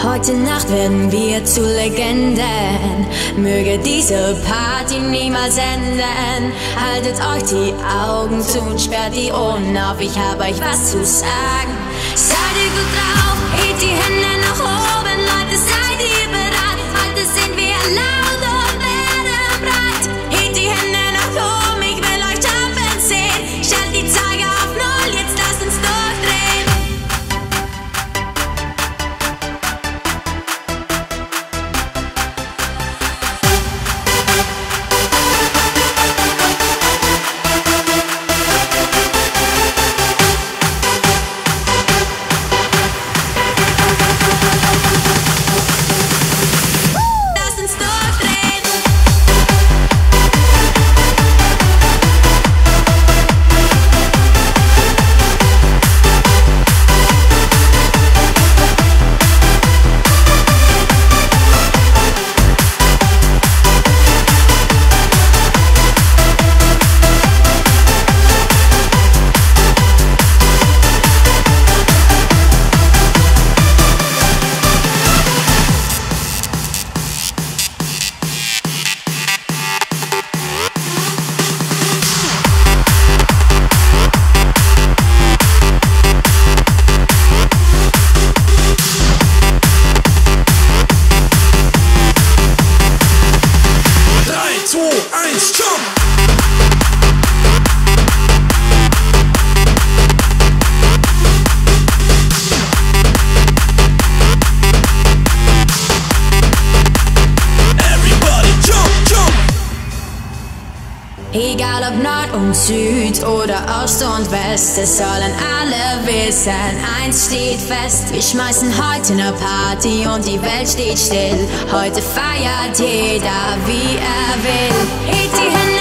Heute Nacht werden wir zu Legenden. Möge diese Party niemals enden. Haltet euch die Augen zu und sperrt die Ohren auf. Ich hab euch was zu sagen. Seid ihr gut drauf? Hebt die Hände nach oben, Leute, seid ihr bereit? Heute sind wir laut und werden breit. Hebt die Hände nach oben, ich will euch jumpen sehen. Stellt die Zeiger auf Null, jetzt lasst uns durchdrehen. Egal ob Nord und Süd oder Ost und West, es sollen alle wissen, eins steht fest. Wir schmeißen heute ne Party und die Welt steht still. Heute feiert jeder, wie er will. Hebt die Hände